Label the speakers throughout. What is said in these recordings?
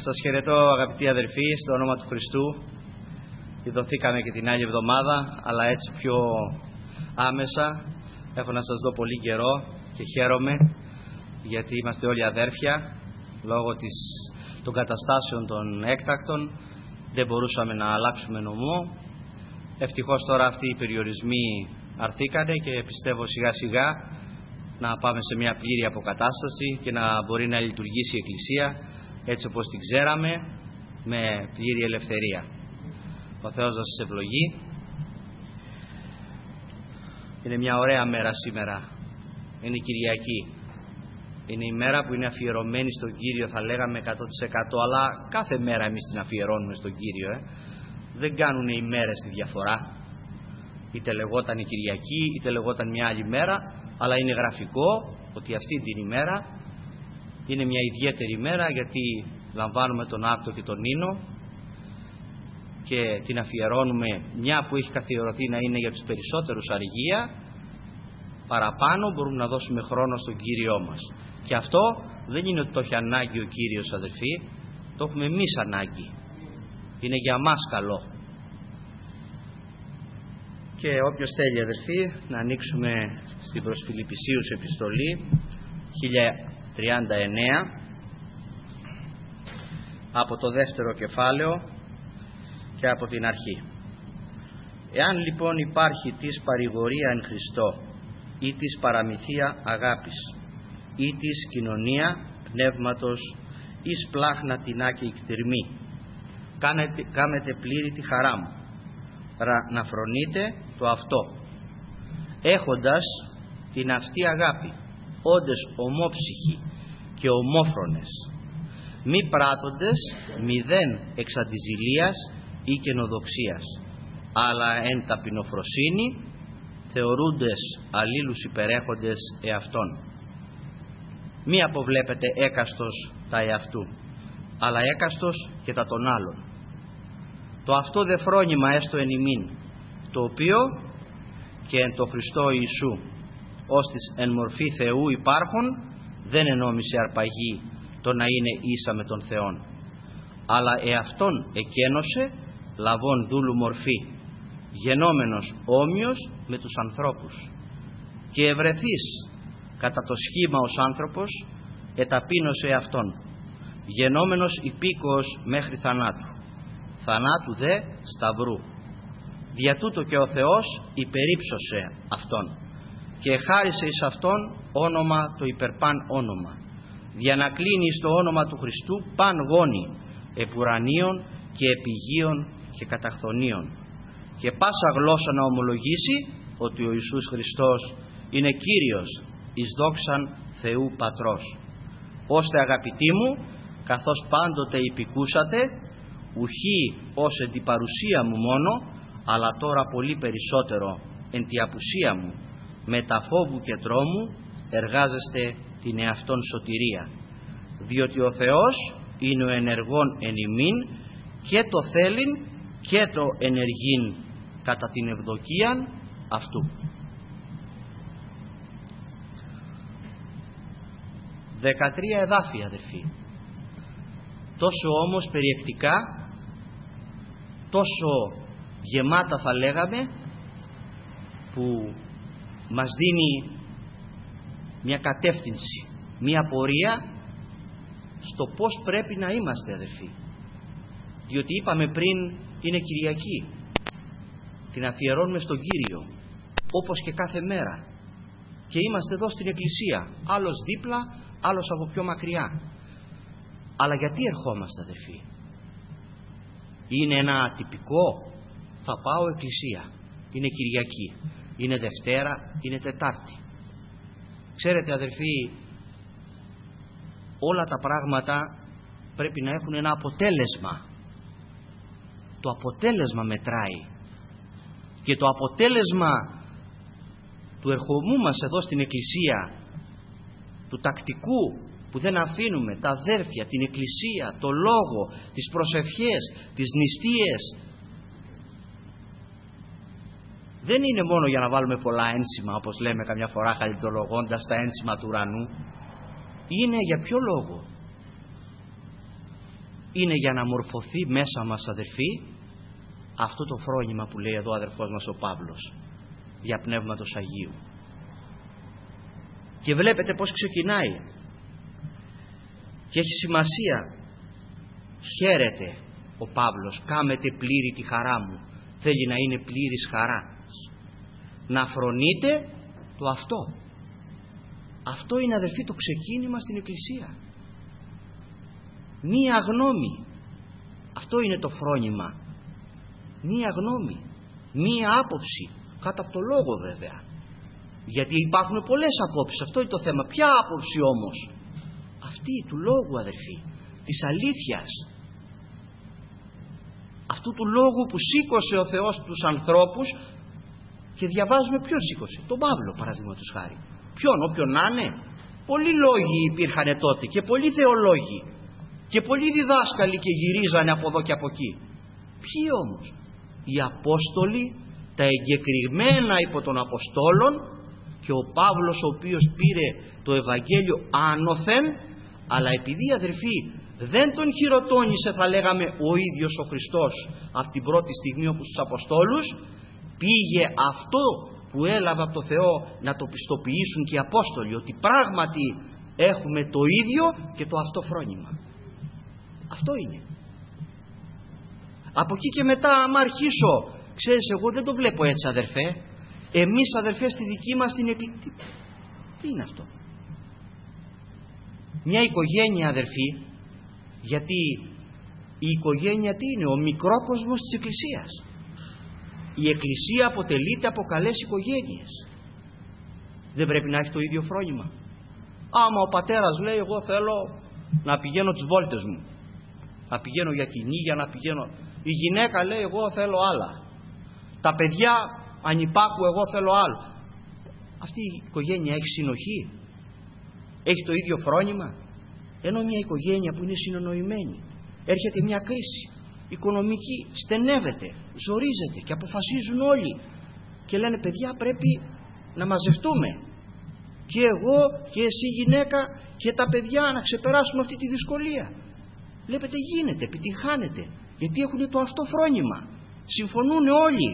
Speaker 1: Σας χαιρετώ αγαπητοί αδερφοί, στο όνομα του Χριστού. Ειδωθήκαμε και την άλλη εβδομάδα, αλλά έτσι πιο άμεσα. Έχω να σας δω πολύ καιρό και χαίρομαι, γιατί είμαστε όλοι αδέρφια. Λόγω των καταστάσεων των έκτακτων δεν μπορούσαμε να αλλάξουμε νομό. Ευτυχώς τώρα αυτοί οι περιορισμοί αρθήκανε και πιστεύω σιγά σιγά να πάμε σε μια πλήρη αποκατάσταση και να μπορεί να λειτουργήσει η Εκκλησία έτσι όπως την ξέραμε, με πλήρη ελευθερία. Ο Θεός να σας ευλογεί. Είναι μια ωραία μέρα σήμερα. Είναι Κυριακή. Είναι η μέρα που είναι αφιερωμένη στον Κύριο, θα λέγαμε 100%, αλλά κάθε μέρα εμείς την αφιερώνουμε στον Κύριο. Δεν κάνουν οι μέρες τη διαφορά. Είτε λεγόταν η Κυριακή, είτε λεγόταν μια άλλη μέρα, αλλά είναι γραφικό ότι αυτή την ημέρα είναι μια ιδιαίτερη μέρα, γιατί λαμβάνουμε τον άκτο και τον ίνο και την αφιερώνουμε, μια που έχει καθιερωθεί να είναι για τους περισσότερους αργία. Παραπάνω μπορούμε να δώσουμε χρόνο στον Κύριό μας. Και αυτό δεν είναι ότι το έχει ανάγκη ο Κύριος, αδερφοί, το έχουμε εμείς ανάγκη. Είναι για μας καλό. Και όποιος θέλει, αδερφοί, να ανοίξουμε στην προς Φιλιππισίους επιστολή 1039 από το δεύτερο κεφάλαιο και από την αρχή. Εάν λοιπόν υπάρχει της παρηγορία εν Χριστώ ή της παραμυθία αγάπης ή της κοινωνία πνεύματος ή σπλάχνα τεινά και εκτιρμή, κάνετε πλήρη τη χαρά μου, να φρονείτε το αυτό, έχοντας την αυτή αγάπη, όντες ομόψυχοι και ομόφρονες, μη πράττοντες μηδέν εξ αντιζηλίας ή καινοδοξίας, αλλά εν ταπεινοφροσύνη θεωρούντες αλλήλους υπερέχοντες εαυτών. Μη αποβλέπετε έκαστος τα εαυτού, αλλά έκαστος και τα των άλλων. Το αυτό δε φρόνημα έστω εν ημίν, το οποίο και εν το Χριστό Ιησού ως της εν μορφή Θεού υπάρχων δεν ενόμισε αρπαγή το να είναι ίσα με τον Θεόν, αλλά εαυτόν εκένωσε λαβών δούλου μορφή, γενόμενος όμοιος με τους ανθρώπους, και ευρεθείς κατά το σχήμα ως άνθρωπος εταπείνωσε αυτόν, γενόμενος υπήκοος μέχρι θανάτου, θανάτου δε σταυρού. Δια τούτο και ο Θεός υπερύψωσε αυτόν και χάρισε εις αυτόν όνομα το υπερπάν όνομα, για να κλείνει στο όνομα του Χριστού παν γόνι επουρανίων και επιγείων και καταχθονίων, και πάσα γλώσσα να ομολογήσει ότι ο Ιησούς Χριστός είναι Κύριος εις δόξαν Θεού Πατρός. Ώστε αγαπητοί μου, καθώς πάντοτε υπηκούσατε, ουχή ως εν τη παρουσία μου μόνο, αλλά τώρα πολύ περισσότερο εν τη απουσία μου, με τα φόβου και τρόμου εργάζεστε την εαυτόν σωτηρία, διότι ο Θεός είναι ο ενεργών εν ημίν και το θέλειν και το ενεργήν κατά την ευδοκίαν αυτού. 13 εδάφια, αδερφοί, τόσο όμως περιεκτικά, τόσο γεμάτα θα λέγαμε, που μας δίνει μια κατεύθυνση, μια πορεία στο πως πρέπει να είμαστε, αδερφοί. Διότι είπαμε πριν, είναι Κυριακή, την αφιερώνουμε στον Κύριο όπως και κάθε μέρα, και είμαστε εδώ στην Εκκλησία, άλλος δίπλα, άλλος από πιο μακριά. Αλλά γιατί ερχόμαστε, αδερφοί? Είναι ένα τυπικό, θα πάω Εκκλησία, είναι Κυριακή, είναι Δευτέρα, είναι Τετάρτη. Ξέρετε, αδερφοί, όλα τα πράγματα πρέπει να έχουν ένα αποτέλεσμα. Το αποτέλεσμα μετράει, και το αποτέλεσμα του ερχομού μας εδώ στην Εκκλησία, του τακτικού που δεν αφήνουμε τα αδέρφια, την Εκκλησία, το Λόγο, τις προσευχές, τις νηστείες, δεν είναι μόνο για να βάλουμε πολλά ένσημα, όπως λέμε καμιά φορά χαλιτολογώντας τα ένσημα του ουρανού. Είναι για ποιο λόγο? είναι για να μορφωθεί μέσα μας, αδερφοί, αυτό το φρόνημα που λέει εδώ ο αδερφός μας ο Παύλος, δια Πνεύματος Αγίου. Και βλέπετε πως ξεκινάει και έχει σημασία. Χαίρεται ο Παύλος, κάμετε πλήρη τη χαρά μου. Θέλει να είναι πλήρης χαρά, να φρονείτε το αυτό. Αυτό είναι, αδερφοί, το ξεκίνημα στην Εκκλησία. Μία γνώμη, αυτό είναι το φρόνημα. Μία γνώμη, μία άποψη, κάτω από το λόγο βέβαια, γιατί υπάρχουν πολλές απόψεις, αυτό είναι το θέμα. Ποια άποψη όμως? Αυτή του λόγου, αδερφοί, της αλήθειας, αυτού του λόγου που σήκωσε ο Θεός τους ανθρώπους. Και διαβάζουμε ποιον σήκωσε, τον Παύλο παραδείγματος χάρη. Ποιον? Όποιον να είναι. Πολλοί λόγοι υπήρχαν τότε και πολλοί θεολόγοι και πολλοί διδάσκαλοι και γυρίζανε από εδώ και από εκεί. Ποιοι όμως? Οι Απόστολοι, τα εγκεκριμένα υπό των Αποστόλων, και ο Παύλος, ο οποίος πήρε το Ευαγγέλιο άνωθεν, αλλά επειδή, αδερφοί, δεν τον χειροτώνησε, θα λέγαμε, ο ίδιος ο Χριστός από την πρώτη στιγμή όπως τους Αποστόλους, πήγε αυτό που έλαβε από το Θεό να το πιστοποιήσουν και οι Απόστολοι, ότι πράγματι έχουμε το ίδιο και το αυτό φρόνημα. Αυτό είναι. Από εκεί και μετά, άμα αρχίσω, ξέρεις, εγώ δεν το βλέπω έτσι, αδερφέ. Εμείς, αδερφέ, στη δική μας την Εκκλησία, τι είναι αυτό? Μια οικογένεια, αδερφοί, γιατί η οικογένεια τι είναι? Ο μικρόκοσμος της Εκκλησίας. Η Εκκλησία αποτελείται από καλές οικογένειες. Δεν πρέπει να έχει το ίδιο φρόνημα? Άμα ο πατέρας λέει, εγώ θέλω να πηγαίνω τις βόλτες μου, να πηγαίνω για κυνήγια, να πηγαίνω. Η γυναίκα λέει, εγώ θέλω άλλα. Τα παιδιά ανυπάκου, εγώ θέλω άλλο. Αυτή η οικογένεια έχει συνοχή? Έχει το ίδιο φρόνημα? Ενώ μια οικογένεια που είναι συνονοημένη, έρχεται μια κρίση οικονομική, στενεύεται, ζορίζεται και αποφασίζουν όλοι και λένε, παιδιά, πρέπει να μαζευτούμε, και εγώ και εσύ γυναίκα και τα παιδιά, να ξεπεράσουμε αυτή τη δυσκολία. Βλέπετε, γίνεται, επιτυγχάνεται, γιατί έχουν το αυτό φρόνημα, συμφωνούν όλοι.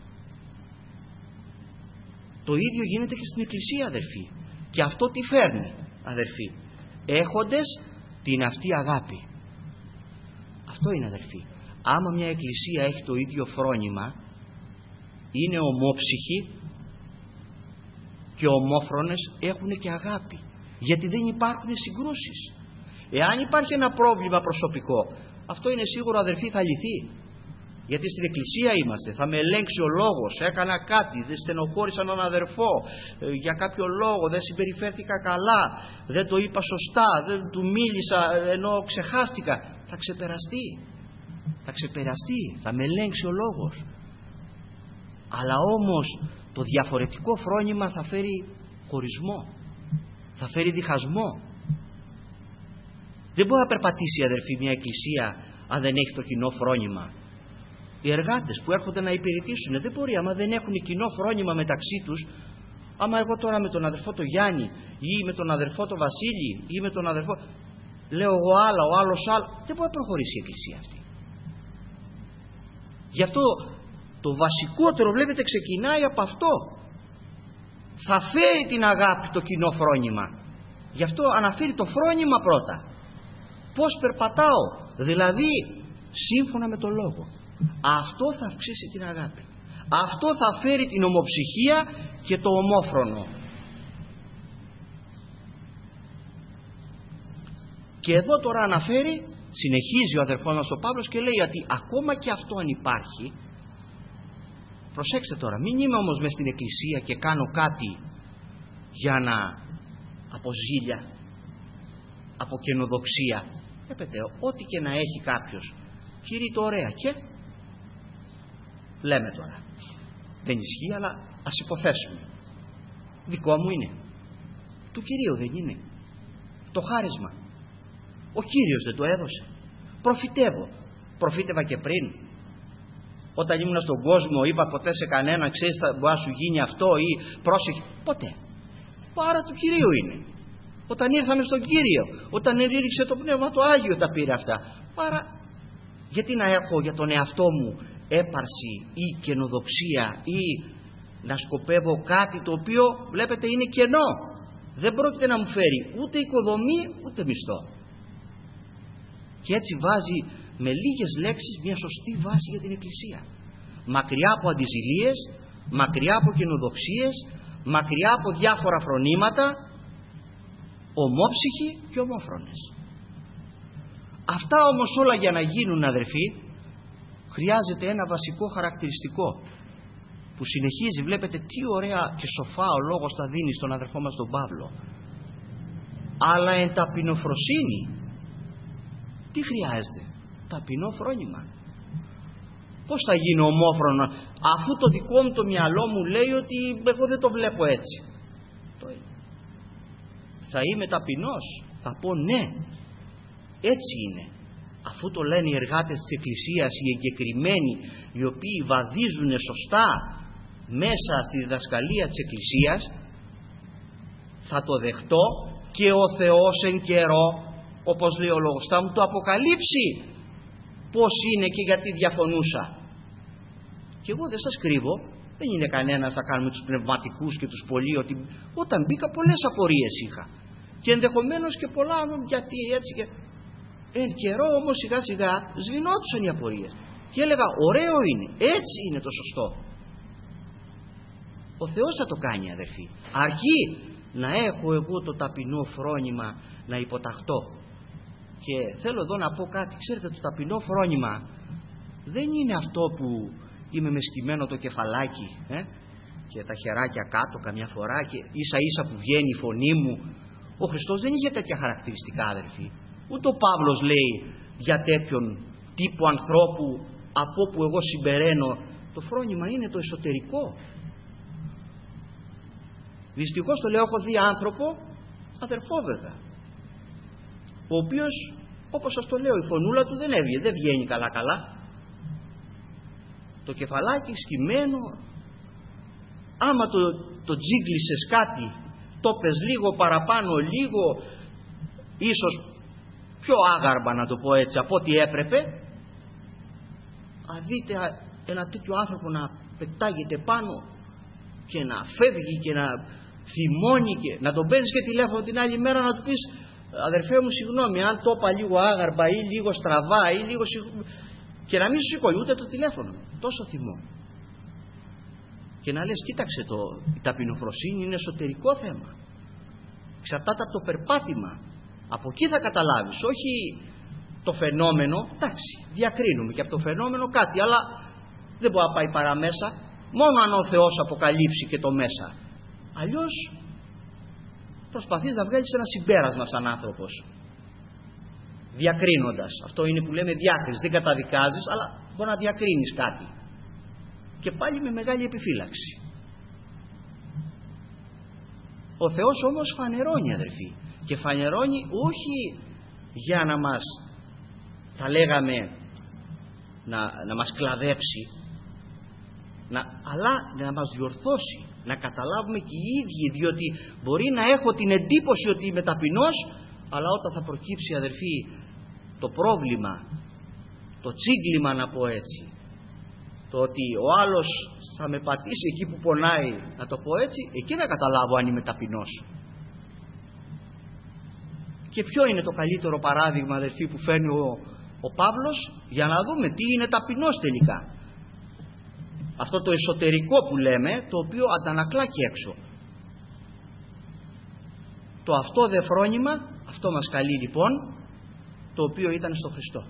Speaker 1: Το ίδιο γίνεται και στην Εκκλησία, αδερφοί. Και αυτό τι φέρνει, αδερφοί? Έχοντες την αυτή αγάπη. Αυτό είναι, αδερφοί. Άμα μια Εκκλησία έχει το ίδιο φρόνημα, είναι ομόψυχοι και ομόφρονες, έχουν και αγάπη, γιατί δεν υπάρχουν συγκρούσεις. Εάν υπάρχει ένα πρόβλημα προσωπικό, αυτό είναι σίγουρο, αδερφοί, θα λυθεί, γιατί στην Εκκλησία είμαστε. Θα με ελέγξει ο λόγος, έκανα κάτι, δεν στενοχώρησα έναν αδερφό για κάποιο λόγο, δεν συμπεριφέρθηκα καλά, δεν το είπα σωστά, δεν του μίλησα ενώ ξεχάστηκα. Θα ξεπεραστεί, θα ξεπεραστεί, θα με ελέγξει ο λόγος. Αλλά όμως το διαφορετικό φρόνημα θα φέρει χωρισμό, θα φέρει διχασμό. Δεν μπορεί να περπατήσει, αδερφοί, μια Εκκλησία αν δεν έχει το κοινό φρόνημα. Οι εργάτες που έρχονται να υπηρετήσουν δεν μπορεί, άμα δεν έχουν κοινό φρόνημα μεταξύ τους. Άμα εγώ τώρα με τον αδερφό το Γιάννη ή με τον αδερφό το Βασίλη ή με τον αδερφό λέω εγώ άλλα, ο άλλος άλλα, δεν μπορεί να προχωρήσει η Εκκλησία αυτή. Γι' αυτό το βασικότερο, βλέπετε, ξεκινάει από αυτό. Θα φέρει την αγάπη το κοινό φρόνημα. Γι' αυτό αναφέρει το φρόνημα πρώτα. Πώς περπατάω, δηλαδή σύμφωνα με το λόγο. Αυτό θα αυξήσει την αγάπη. Αυτό θα φέρει την ομοψυχία και το ομόφρονο. Και εδώ τώρα αναφέρει, συνεχίζει ο αδερφός μας ο Παύλος και λέει ότι ακόμα και αυτό αν υπάρχει, προσέξτε τώρα, μην είμαι όμως μες στην Εκκλησία και κάνω κάτι για να από ζήλια, από καινοδοξία. Βλέπετε, ό,τι και να έχει κάποιος, κηρύττω ωραία και λέμε τώρα, δεν ισχύει, αλλά ας υποθέσουμε, δικό μου είναι, του Κυρίου δεν είναι, το χάρισμα ο Κύριος δεν το έδωσε. Προφήτευα και πριν, όταν ήμουν στον κόσμο, είπα ποτέ σε κανένα, ξέρεις, μπορεί να σου γίνει αυτό ή πρόσεχε, ποτέ. Άρα του Κυρίου είναι. Όταν ήρθαμε στον Κύριο, όταν έριξε το Πνεύμα το Άγιο, τα πήρε αυτά. Άρα γιατί να έχω για τον εαυτό μου έπαρση ή καινοδοξία ή να σκοπεύω κάτι το οποίο βλέπετε είναι κενό, δεν πρόκειται να μου φέρει ούτε οικοδομή ούτε μισθό. Και έτσι βάζει με λίγες λέξεις μια σωστή βάση για την Εκκλησία, μακριά από αντιζηλίες, μακριά από καινοδοξίες, μακριά από διάφορα φρονήματα, ομόψυχοι και ομόφρονες. Αυτά όμως όλα για να γίνουν, αδερφοί, χρειάζεται ένα βασικό χαρακτηριστικό που συνεχίζει, βλέπετε τι ωραία και σοφά ο λόγος τα δίνει στον αδερφό μας τον Παύλο. Αλλά εν ταπεινοφροσύνη τι χρειάζεται? Ταπεινό φρόνημα. Πώς θα γίνω ομόφρονα αφού το δικό μου το μυαλό μου λέει ότι εγώ δεν το βλέπω έτσι? Θα είμαι ταπεινός, θα πω ναι, έτσι είναι. Αφού το λένε οι εργάτες της Εκκλησίας, οι εγκεκριμένοι, οι οποίοι βαδίζουν σωστά μέσα στη διδασκαλία της Εκκλησίας, θα το δεχτώ και ο Θεός εν καιρό, όπως λέει ο λόγος, θα μου το αποκαλύψει πώς είναι και γιατί διαφωνούσα. Και εγώ δεν σας κρύβω, δεν είναι κανένας να κάνουμε τους πνευματικούς και τους πολλοί, ότι όταν μπήκα πολλές απορίες είχα και ενδεχομένως και πολλά γιατί έτσι και... Εν καιρό όμως σιγά σιγά σβηνόντουσαν οι απορίες και έλεγα ωραίο είναι, έτσι είναι το σωστό. Ο Θεός θα το κάνει, αδερφοί, αρκεί να έχω εγώ το ταπεινό φρόνημα να υποταχτώ. Και θέλω εδώ να πω κάτι, ξέρετε, το ταπεινό φρόνημα δεν είναι αυτό που είμαι με σκυμμένο το κεφαλάκι και τα χεράκια κάτω καμιά φορά και ίσα ίσα που βγαίνει η φωνή μου. Ο Χριστός δεν είχε τέτοια χαρακτηριστικά, αδερφοί. Ούτε ο Παύλος λέει για τέτοιον τύπου ανθρώπου από που εγώ συμπεραίνω. Το φρόνημα είναι το εσωτερικό. Δυστυχώς το λέω, έχω δει άνθρωπο, αδερφό βέβαια, ο οποίος, όπως σας το λέω, η φωνούλα του δεν έβγαινε, δεν βγαίνει καλά καλά, το κεφαλάκι σκυμμένο, άμα το τζίγκλισες κάτι, το πες λίγο παραπάνω, λίγο ίσως πιο άγαρμα να το πω έτσι από ό,τι έπρεπε, αν δείτε ένα τέτοιο άνθρωπο να πετάγεται πάνω και να φεύγει και να θυμώνει και να τον παίρνεις και τηλέφωνο την άλλη μέρα να του πεις αδερφέ μου συγγνώμη αν το είπα λίγο άγαρμα ή λίγο στραβά ή λίγο και να μην σου σηκώνει ούτε το τηλέφωνο, τόσο θυμό. Και να λες κοίταξε, η ταπεινοφροσύνη είναι εσωτερικό θέμα, εξαρτάται από το περπάτημα, από εκεί θα καταλάβεις, όχι το φαινόμενο. Εντάξει, διακρίνουμε και από το φαινόμενο κάτι, αλλά δεν μπορεί να πάει παραμέσα, μόνο αν ο Θεός αποκαλύψει και το μέσα. Αλλιώς προσπαθείς να βγάλεις ένα συμπέρασμα σαν άνθρωπος, διακρίνοντας. Αυτό είναι που λέμε διάκριση, δεν καταδικάζεις, αλλά μπορεί να διακρίνεις κάτι και πάλι με μεγάλη επιφύλαξη. Ο Θεός όμως φανερώνει, αδερφοί, και φανερώνει όχι για να μας, θα λέγαμε, να μας κλαδέψει, αλλά να μας διορθώσει, να καταλάβουμε και οι ίδιοι, διότι μπορεί να έχω την εντύπωση ότι είμαι ταπεινός, αλλά όταν θα προκύψει, αδερφοί, το πρόβλημα, το τσίγκλιμα να πω έτσι, το ότι ο άλλος θα με πατήσει εκεί που πονάει, να το πω έτσι, εκεί να καταλάβω αν είμαι ταπεινός. Και ποιο είναι το καλύτερο παράδειγμα, αδερφοί, που φέρνει ο Παύλος για να δούμε τι είναι ταπεινός τελικά? Αυτό το εσωτερικό που λέμε, το οποίο αντανακλά και έξω. Το αυτό δε φρόνημα, αυτό μας καλεί λοιπόν, το οποίο ήταν στο Χριστό.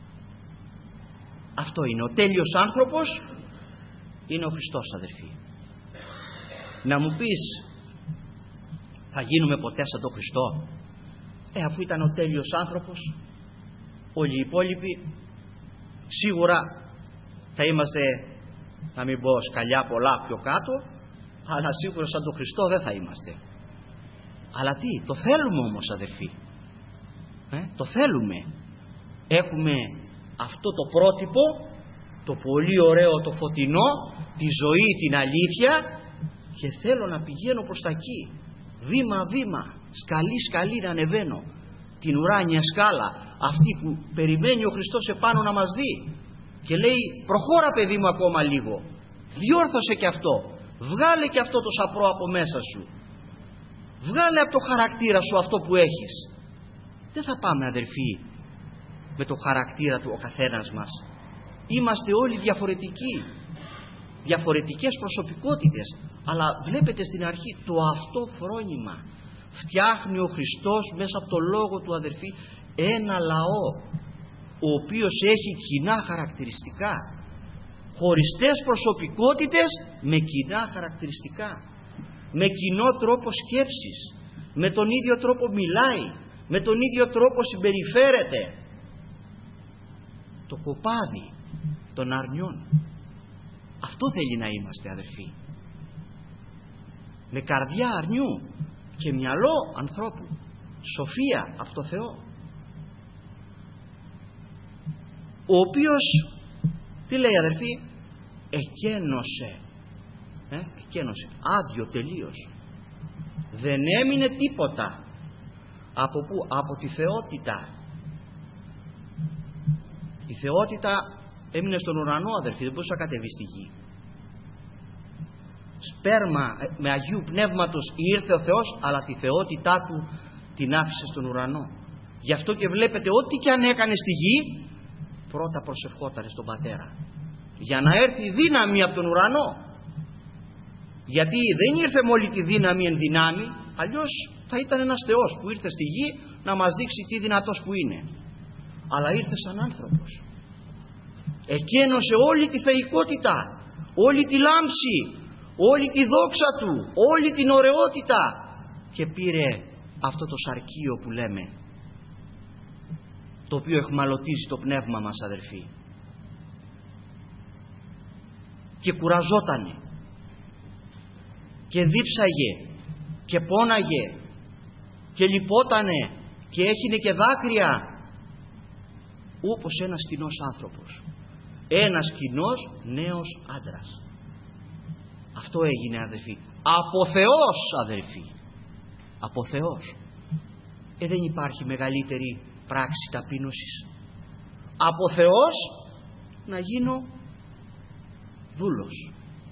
Speaker 1: Αυτό είναι, ο τέλειος άνθρωπος είναι ο Χριστός, αδερφοί. Να μου πεις, θα γίνουμε ποτέ σαν τον Χριστό? Αφού ήταν ο τέλειος άνθρωπος, όλοι οι υπόλοιποι σίγουρα θα είμαστε, να μην πω σκαλιά πολλά πιο κάτω, αλλά σίγουρα σαν τον Χριστό δεν θα είμαστε. Αλλά τι, το θέλουμε όμως, αδερφοί, το θέλουμε. Έχουμε αυτό το πρότυπο, το πολύ ωραίο, το φωτεινό, τη ζωή, την αλήθεια, και θέλω να πηγαίνω προς τα εκεί, βήμα βήμα, σκαλί σκαλί να ανεβαίνω. την ουράνια σκάλα, αυτή που περιμένει ο Χριστός επάνω να μας δει, και λέει προχώρα παιδί μου ακόμα λίγο, διόρθωσε και αυτό, βγάλε και αυτό το σαπρό από μέσα σου, βγάλε από το χαρακτήρα σου αυτό που έχεις. Δεν θα πάμε, αδερφοί, με το χαρακτήρα του ο καθένας μας. Είμαστε όλοι διαφορετικοί, διαφορετικές προσωπικότητες, αλλά βλέπετε στην αρχή το αυτό φρόνημα φτιάχνει ο Χριστός μέσα από το λόγο του, αδερφοί, ένα λαό ο οποίος έχει κοινά χαρακτηριστικά, χωριστές προσωπικότητες με κοινά χαρακτηριστικά, με κοινό τρόπο σκέψης, με τον ίδιο τρόπο μιλάει, με τον ίδιο τρόπο συμπεριφέρεται. Το κοπάδι των αρνιών, αυτό θέλει να είμαστε, αδερφοί, με καρδιά αρνιού και μυαλό ανθρώπου, σοφία από το Θεό, ο οποίος, τι λέει, αδερφοί, εκένωσε, άδειο τελείως, δεν έμεινε τίποτα. Από πού? Από τη θεότητα. Η θεότητα έμεινε στον ουρανό, αδερφοί, δεν μπορούσε να κατεβεί στη γη. Σπέρμα με Αγίου Πνεύματος ήρθε ο Θεός, αλλά τη θεότητά του την άφησε στον ουρανό. Γι' αυτό και βλέπετε ό,τι και αν έκανε στη γη, πρώτα προσευχότανε στον Πατέρα, για να έρθει δύναμη από τον ουρανό. Γιατί δεν ήρθε με όλη τη δύναμη εν δυνάμει, αλλιώς θα ήταν ένας Θεός που ήρθε στη γη να μας δείξει τι δυνατός που είναι. Αλλά ήρθε σαν άνθρωπος, εκένωσε όλη τη θεϊκότητα, όλη τη λάμψη, όλη τη δόξα του, όλη την ωραιότητα, και πήρε αυτό το σαρκείο που λέμε, το οποίο εχμαλωτίζει το πνεύμα μας, αδερφοί, και κουραζότανε και δίψαγε και πόναγε και λυπότανε και έχινε και δάκρυα, όπως ένας κοινός άνθρωπος, ένας κοινός νέος άντρας. Αυτό έγινε, αδερφοί, από Θεός, αδερφοί, από Θεός. Δεν υπάρχει μεγαλύτερη πράξη ταπείνωσης από Θεός να γίνω δούλος.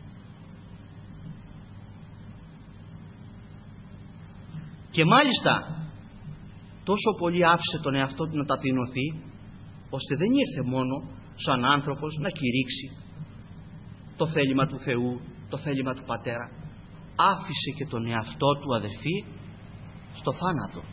Speaker 1: Και μάλιστα τόσο πολύ άφησε τον εαυτό του να ταπεινωθεί, ώστε δεν ήρθε μόνο σαν άνθρωπος να κηρύξει το θέλημα του Θεού, το θέλημα του Πατέρα. Άφησε και τον εαυτό του, αδερφοί, στο θάνατο,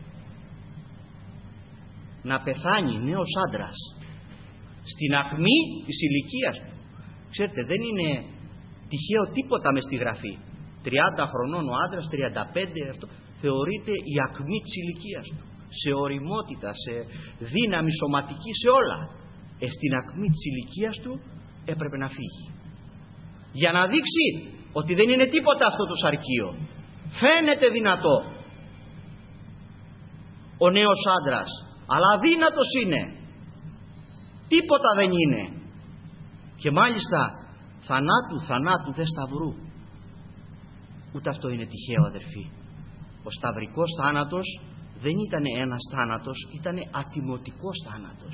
Speaker 1: να πεθάνει νέος άντρας στην αχμή της ηλικίας του. Ξέρετε, δεν είναι τυχαίο τίποτα μες στη Γραφή. 30 χρονών ο άντρας, 35, αυτό θεωρείται η ακμή της ηλικίας του, σε ωριμότητα, σε δύναμη σωματική, σε όλα. Στην ακμή της ηλικίας του έπρεπε να φύγει, για να δείξει ότι δεν είναι τίποτα αυτό το σαρκείο. Φαίνεται δυνατό ο νέος άντρας, αλλά αδύνατος είναι, τίποτα δεν είναι. Και μάλιστα θανάτου δε σταυρού. Ούτε αυτό είναι τυχαίο, αδερφοί. Ο σταυρικός θάνατος δεν ήταν ένας θάνατος, ήταν ατιμωτικός θάνατος.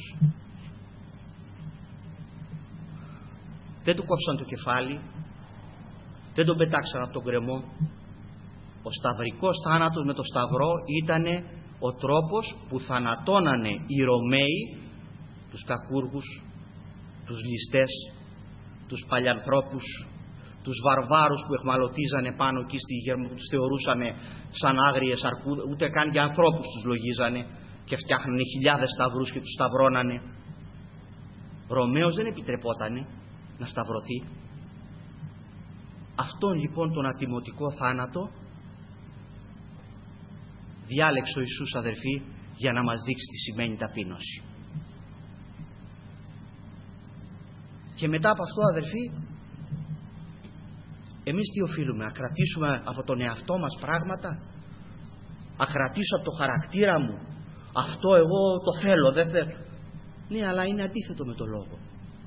Speaker 1: Δεν του κόψαν το κεφάλι, δεν τον πετάξαν από τον κρεμό. Ο σταυρικός θάνατος με το σταυρό ήταν ο τρόπος που θανατώνανε οι Ρωμαίοι τους κακούργους, τους ληστές, τους παλιανθρώπους, τους βαρβάρους που εχμαλωτίζανε πάνω εκεί στη Γερμανία, που τους θεωρούσαμε σαν άγριες αρκούδες, ούτε καν για ανθρώπους τους λογίζανε, και φτιάχνανε χιλιάδες σταυρούς και τους σταυρώνανε. Ρωμαίος δεν επιτρεπότανε να σταυρωθεί. Αυτόν λοιπόν τον ατιμωτικό θάνατο διάλεξε ο Ιησούς, αδερφοί, για να μας δείξει τι σημαίνει ταπείνωση. Και μετά από αυτό, αδερφοί, εμείς τι οφείλουμε? Να κρατήσουμε από τον εαυτό μας πράγματα, να κρατήσω από το χαρακτήρα μου, αυτό εγώ το θέλω, δεν θέλω. Ναι, αλλά είναι αντίθετο με το λόγο.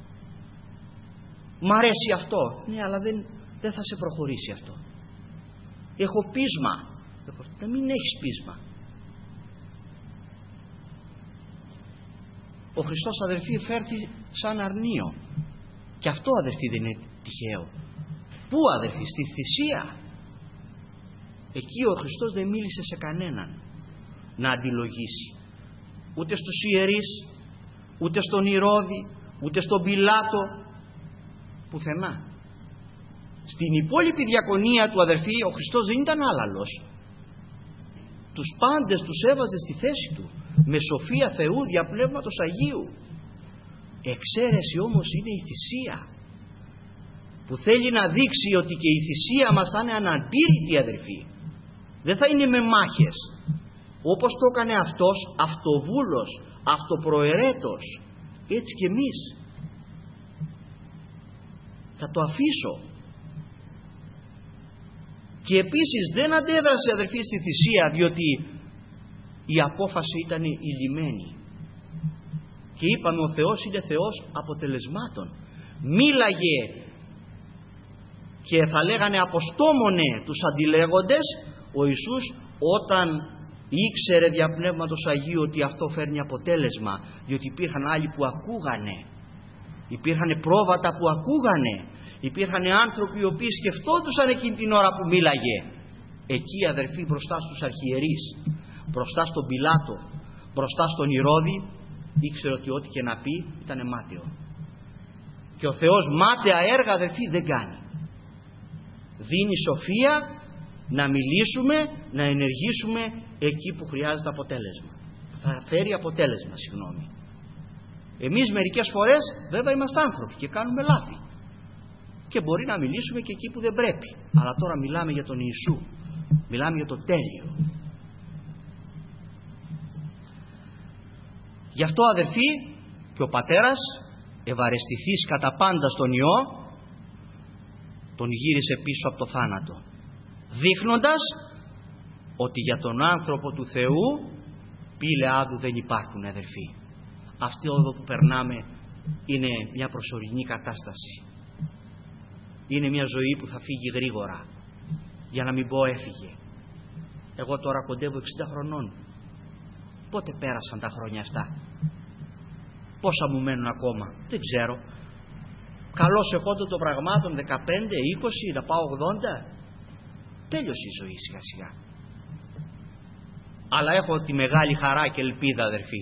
Speaker 1: Μ' αρέσει αυτό. Ναι, αλλά δεν θα σε προχωρήσει αυτό. Έχω πείσμα. Να μην έχεις πείσμα. Ο Χριστός, αδερφοί, φέρθη σαν αρνείο. Και αυτό, αδερφοί, δεν είναι τυχαίο. Πού, αδερφοί? Στη θυσία. Εκεί ο Χριστός δεν μίλησε σε κανέναν να αντιλογήσει. Ούτε στους ιερείς, ούτε στον Ηρώδη, ούτε στον Πιλάτο, πουθενά. Στην υπόλοιπη διακονία του, αδερφοί, ο Χριστός δεν ήταν άλλαλος. Τους πάντες τους έβαζε στη θέση του, με σοφία Θεού δια Πνεύματος Αγίου. Εξαίρεση όμως είναι η θυσία, που θέλει να δείξει ότι και η θυσία μας θα είναι αναντήρητη, αδερφοί. Δεν θα είναι με μάχες, όπως το έκανε αυτός, αυτοβούλος, αυτοπροαιρέτος. Έτσι και εμείς θα το αφήσω. Και επίσης δεν αντέδρασε, αδερφοί, στη θυσία, διότι η απόφαση ήταν ηλυμένη. Και είπαμε, ο Θεός είναι Θεός αποτελεσμάτων. Μίλαγε και θα λέγανε αποστόμωνε τους αντιλέγοντες. Ο Ιησούς, όταν ήξερε δια Πνεύματος Αγίου ότι αυτό φέρνει αποτέλεσμα, διότι υπήρχαν άλλοι που ακούγανε, υπήρχαν πρόβατα που ακούγανε, υπήρχαν άνθρωποι οι οποίοι σκεφτόντουσαν εκείνη την ώρα που μίλαγε. Εκεί, αδερφοί, μπροστά στους αρχιερείς, μπροστά στον Πιλάτο, μπροστά στον Ηρώδη, ήξερε ότι ό,τι και να πει ήταν μάταιο. Και ο Θεός μάταια έργα, αδερφοί, δεν κάνει. Δίνει σοφία να μιλήσουμε, να ενεργήσουμε εκεί που χρειάζεται αποτέλεσμα. Θα φέρει αποτέλεσμα, συγγνώμη. Εμείς μερικές φορές βέβαια είμαστε άνθρωποι και κάνουμε λάθη. Και μπορεί να μιλήσουμε και εκεί που δεν πρέπει. Αλλά τώρα μιλάμε για τον Ιησού. Μιλάμε για το τέλειο. Γι' αυτό, αδερφοί, και ο πατέρας, ευαρεστηθής κατά πάντα στον Υιό, τον γύρισε πίσω από το θάνατο, δείχνοντας ότι για τον άνθρωπο του Θεού πύλε άδου δεν υπάρχουν, αδερφοί. Αυτό εδώ που περνάμε είναι μια προσωρινή κατάσταση. Είναι μια ζωή που θα φύγει γρήγορα, για να μην πω έφυγε. Εγώ τώρα κοντεύω 60 χρονών. Πότε πέρασαν τα χρόνια αυτά? Πόσα μου μένουν ακόμα? Δεν ξέρω. Καλώς εχόντων των πραγμάτων 15, 20, να πάω 80. Τέλειωσε η ζωή σιγά σιγά. Αλλά έχω τη μεγάλη χαρά και ελπίδα, αδερφοί.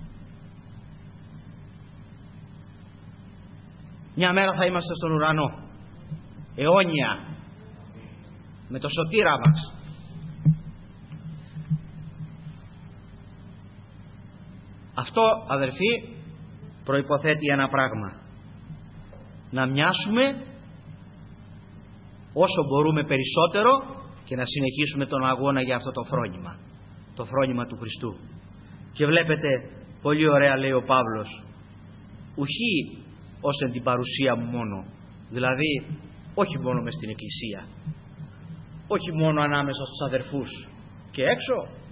Speaker 1: Μια μέρα θα είμαστε στον ουρανό, αιώνια, με το σωτήρα μας. Αυτό, αδερφοί, προϋποθέτει ένα πράγμα: να μοιάσουμε όσο μπορούμε περισσότερο και να συνεχίσουμε τον αγώνα για αυτό το φρόνημα, το φρόνημα του Χριστού. Και βλέπετε, πολύ ωραία λέει ο Παύλος, ουχή ως εν την παρουσία μου μόνο, δηλαδή όχι μόνο μες στην εκκλησία, όχι μόνο ανάμεσα στους αδερφούς και έξω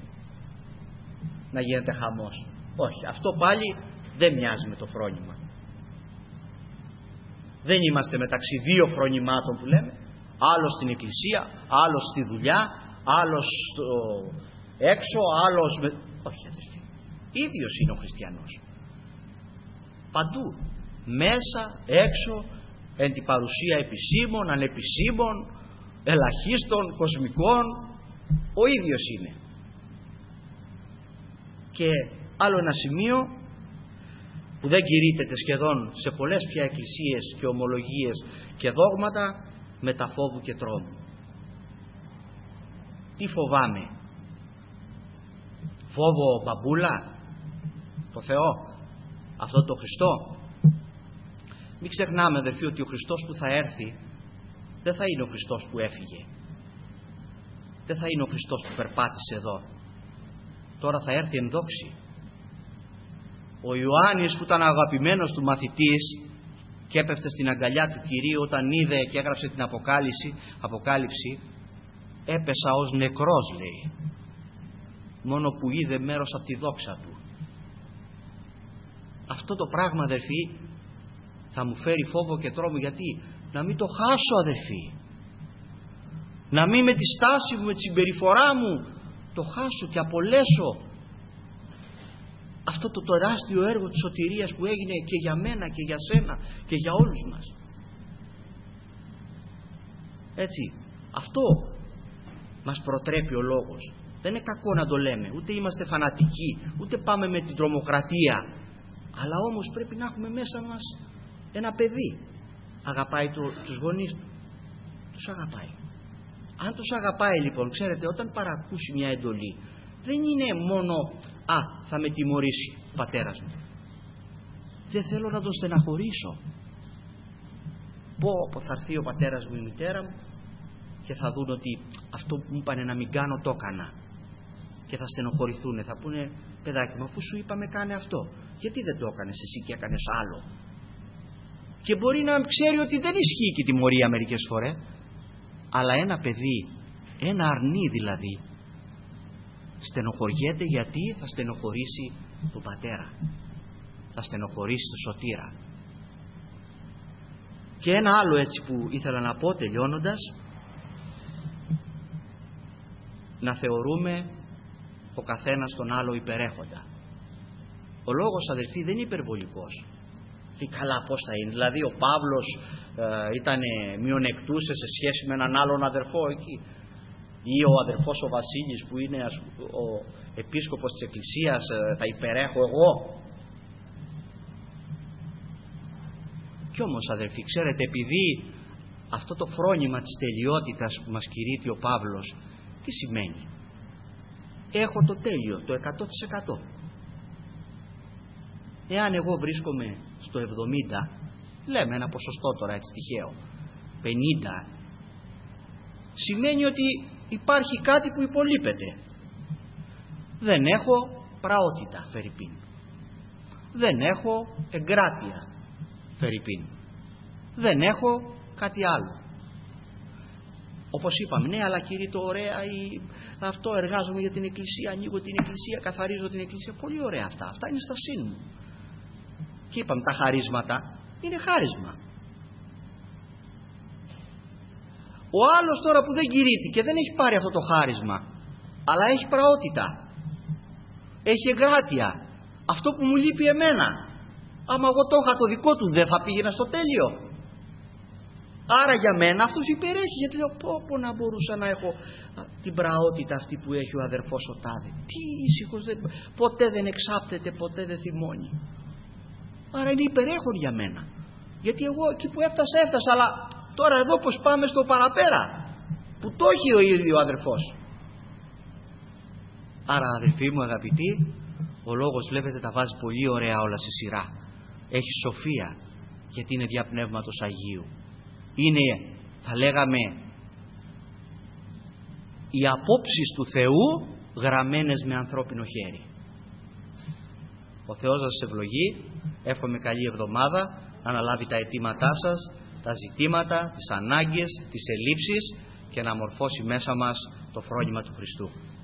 Speaker 1: να γίνεται χαμός. Όχι, αυτό πάλι δεν μοιάζει με το φρόνημα. Δεν είμαστε μεταξύ δύο φρονημάτων που λέμε, άλλος στην εκκλησία, άλλος στη δουλειά, άλλος στο έξω, άλλος με... Όχι, αδερφοί, ίδιος είναι ο χριστιανός. Παντού, μέσα, έξω, εν την παρουσία επισήμων, ανεπισήμων, ελαχίστων, κοσμικών, ο ίδιος είναι. Και άλλο ένα σημείο που δεν κηρύττεται σχεδόν σε πολλές πια εκκλησίες και ομολογίες και δόγματα, με τα φόβου και τρόμου. Τι φοβάμαι? Φόβο μπαμπούλα, το Θεό, αυτό το Χριστό? Μην ξεχνάμε, αδερφοί, ότι ο Χριστός που θα έρθει δεν θα είναι ο Χριστός που έφυγε, δεν θα είναι ο Χριστός που περπάτησε εδώ. Τώρα θα έρθει εν δόξη. Ο Ιωάννης, που ήταν αγαπημένος του μαθητής και έπεφτε στην αγκαλιά του Κυρίου όταν είδε και έγραψε την Αποκάλυψη, έπεσα ως νεκρός, λέει, μόνο που είδε μέρος από τη δόξα του. Αυτό το πράγμα, αδερφοί, θα μου φέρει φόβο και τρόμο. Γιατί? Να μην το χάσω, αδερφοί, να μην με τη στάση μου, με τη συμπεριφορά μου το χάσω και απολέσω αυτό το τεράστιο έργο της σωτηρίας που έγινε και για μένα και για σένα και για όλους μας. Έτσι, αυτό μας προτρέπει ο λόγος. Δεν είναι κακό να το λέμε, ούτε είμαστε φανατικοί, ούτε πάμε με την τρομοκρατία, αλλά όμως πρέπει να έχουμε μέσα μας ένα παιδί. Αγαπάει τους γονείς του, τους αγαπάει. Αν τους αγαπάει λοιπόν, ξέρετε, όταν παρακούσει μια εντολή, δεν είναι μόνο θα με τιμωρήσει ο πατέρας μου, δεν θέλω να τον στεναχωρήσω, πω θα έρθει ο πατέρας μου, η μητέρα μου, και θα δουν ότι αυτό που μου είπανε να μην κάνω το έκανα, και θα στενοχωρηθούν, θα πούνε, παιδάκι μου, αφού σου είπαμε κάνε αυτό, γιατί δεν το έκανες εσύ και έκανες άλλο? Και μπορεί να ξέρει ότι δεν ισχύει και η τιμωρία μερικές φορές, αλλά ένα παιδί, ένα αρνί δηλαδή, στενοχωριέται γιατί θα στενοχωρήσει τον πατέρα, θα στενοχωρήσει τον σωτήρα. Και ένα άλλο έτσι που ήθελα να πω τελειώνοντας, να θεωρούμε ο καθένας τον άλλο υπερέχοντα. Ο λόγος, αδελφοί, δεν είναι υπερβολικός. Και καλά, πώς θα είναι? Δηλαδή ο Παύλος μειονεκτούσε σε σχέση με έναν άλλον αδερφό εκεί, ή ο αδερφός ο Βασίλης που είναι ο επίσκοπος της Εκκλησίας, θα υπερέχω εγώ? Κι όμως, αδερφοί, ξέρετε, επειδή αυτό το φρόνημα της τελειότητας που μας κηρύττει ο Παύλος, τι σημαίνει? Έχω το τέλειο, το 100%. Εάν εγώ βρίσκομαι στο 70, λέμε ένα ποσοστό τώρα έτσι τυχαίο, 50, σημαίνει ότι υπάρχει κάτι που υπολείπεται. Δεν έχω πραότητα, φερειπίν. Δεν έχω εγκράτεια, φερειπίν. Δεν έχω κάτι άλλο. Όπως είπαμε, ναι, αλλά κηρύττω ωραία, αυτό, εργάζομαι για την Εκκλησία, ανοίγω την Εκκλησία, καθαρίζω την Εκκλησία. Πολύ ωραία αυτά. Αυτά είναι στα σύν μου. Και είπαμε, τα χαρίσματα είναι χάρισμα. Ο άλλος τώρα που δεν κηρύττει και δεν έχει πάρει αυτό το χάρισμα, αλλά έχει πραότητα, έχει εγκράτεια, αυτό που μου λείπει εμένα, άμα εγώ το είχα το δικό του, δεν θα πήγαινα στο τέλειο? Άρα για μένα αυτός υπερέχει, γιατί λέω πω να μπορούσα να έχω την πραότητα αυτή που έχει ο αδερφός ο τάδε. Τι ήσυχος, ποτέ δεν εξάπτεται, ποτέ δεν θυμώνει. Άρα είναι υπερέχον για μένα, γιατί εγώ εκεί που έφτασα, αλλά τώρα εδώ πως πάμε στο παραπέρα, που το έχει ο ίδιος ο αδερφός. Άρα, αδερφοί μου αγαπητοί, ο λόγος, βλέπετε, τα βάζει πολύ ωραία όλα σε σειρά. Έχει σοφία, γιατί είναι δια Πνεύματος Αγίου. Είναι, θα λέγαμε, οι απόψεις του Θεού γραμμένες με ανθρώπινο χέρι. Ο Θεός να σας ευλογεί. Εύχομαι καλή εβδομάδα, να αναλάβει τα αιτήματά σας, τα ζητήματα, τις ανάγκες, τις ελλείψεις, και να μορφώσει μέσα μας το φρόνημα του Χριστού.